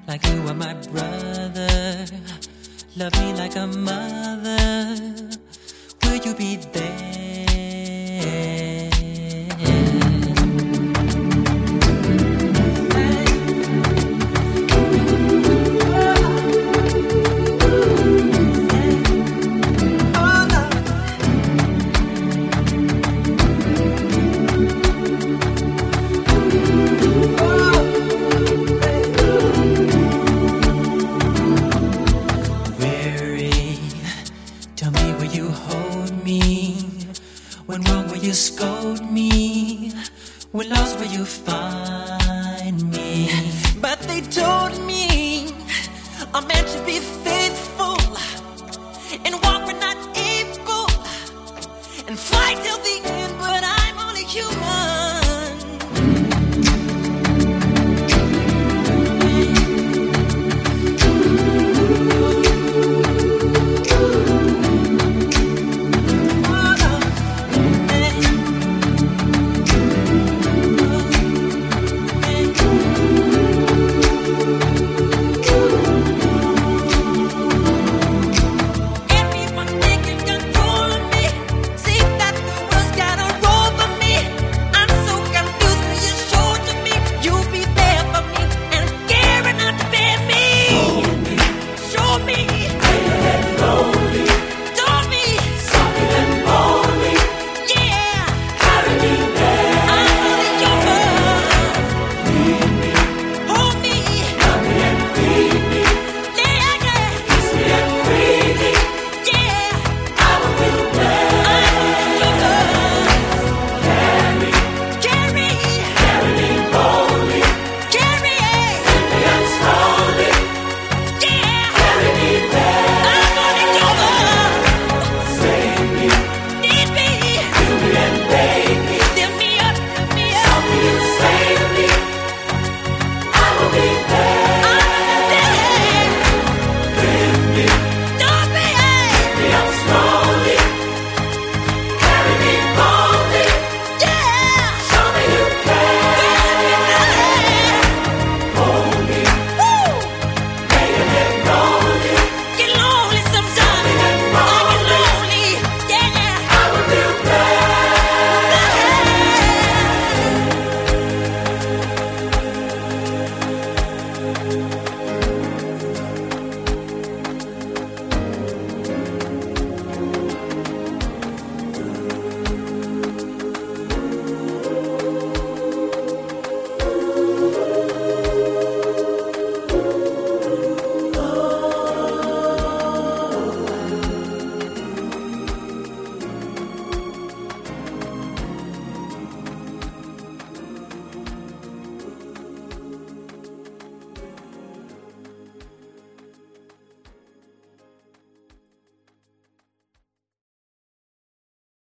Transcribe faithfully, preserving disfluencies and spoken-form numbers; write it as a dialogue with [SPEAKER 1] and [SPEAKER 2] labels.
[SPEAKER 1] like you are my brother. Love me like a mother. Will you be there? When wrong, will you scold me? When lost, will you find me? But they told me a man should be faithful and walk when not able and fight till the end. But I'm only human.